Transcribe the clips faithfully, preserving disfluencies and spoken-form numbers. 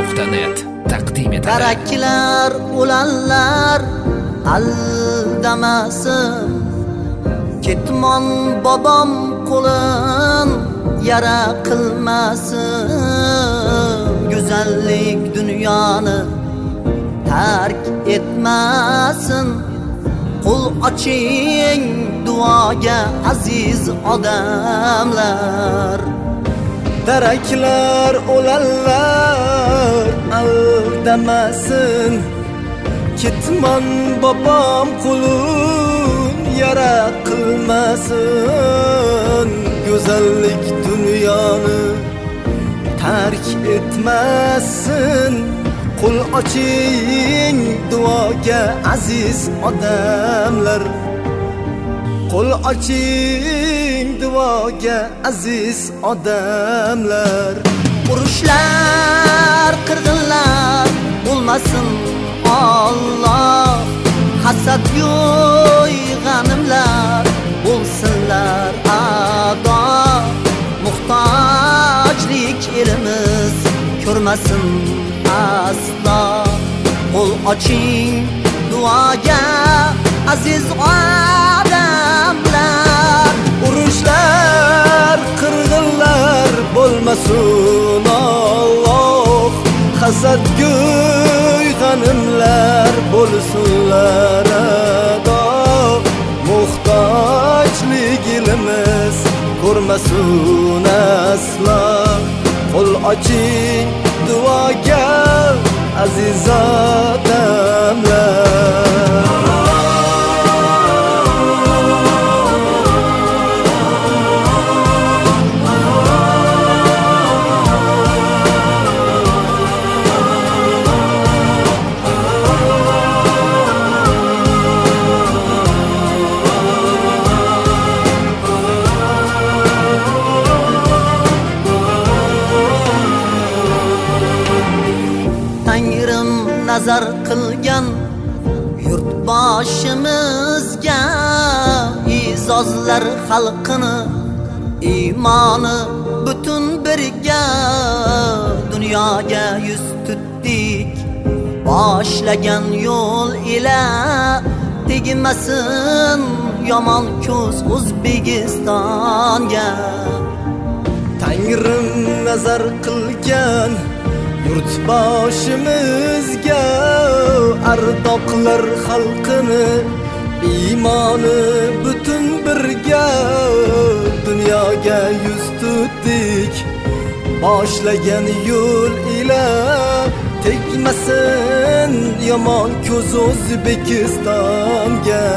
nuqta net taqdim etadi. Daraklar o'lanlar aldamasin, ketmon bobom qo'lin yara qilmasin. Go'zallik dunyoni tark etmasin, qo'l oching duoga aziz odamlar. Daraklar o'lanlar aldamasin, ketmon bobom qo'lin yara qilmasin. Go'zallik dunyoni tark etmasin, qo'l oching duoga aziz odamlar. Qo'l oching duoga aziz odamlar. Urushlar, qirg'inlar bo'lmasin Alloh, hasad yo'y g'animlar bo'lsinlar ado. Muhtojlik elimiz ko'rmasin aslo. Qo'l oching duoga aziz odamlar. Urushlar, qirg'inlar bo'lmasin Alloh, hasadgo'y g'animlar bo'lsinlar ado. Muhtojlik elimiz ko'rmasin aslo. Qo'l oching duoga aziz odamlar. Tangrim nazar qilgan yurtboshimizga, izozlar xalqini iymoni butun birga. Dunyoga yuz tutdik boshlagan yo'l ila, tegmasin yomon ko'z O'zbekistonga. Tangrim nazar qilgan yurtboshimizga, ardoqlar xalqini iymoni butun birga. Dunyoga yuz tutdik boshlagan yo'l ila, tegmasin yomon ko'z O'zbekistonga.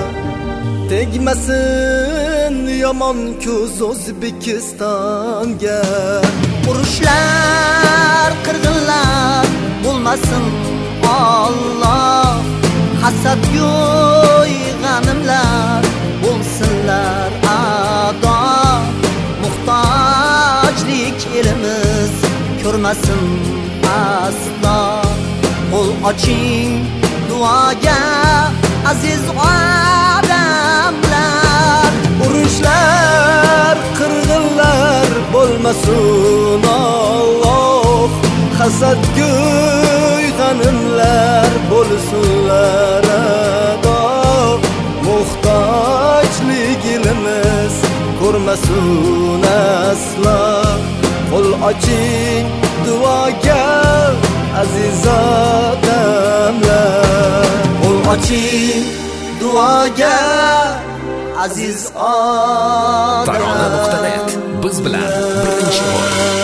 Tegmasin yomon ko'z O'zbekistonga. Urushlar, qirg'inlar bo'lmasin Alloh, hasad yo'y g'animlar bo'lsinlar ado. Muhtojlik elimiz ko'rmasin aslo. Qo'l oching duoga aziz odamlar. Urushlar, qirg'inlar bo'lmasin Alloh, hasadgo'y g'animlar bo'lsinlar ado. Muhtojlik elimiz ko'rmasin aslo. Qo'l oching duoga aziz odamlar. Qo'l oching duoga aziz odamlar. Tarona nuqta net biz bilan birinchi bo'lin.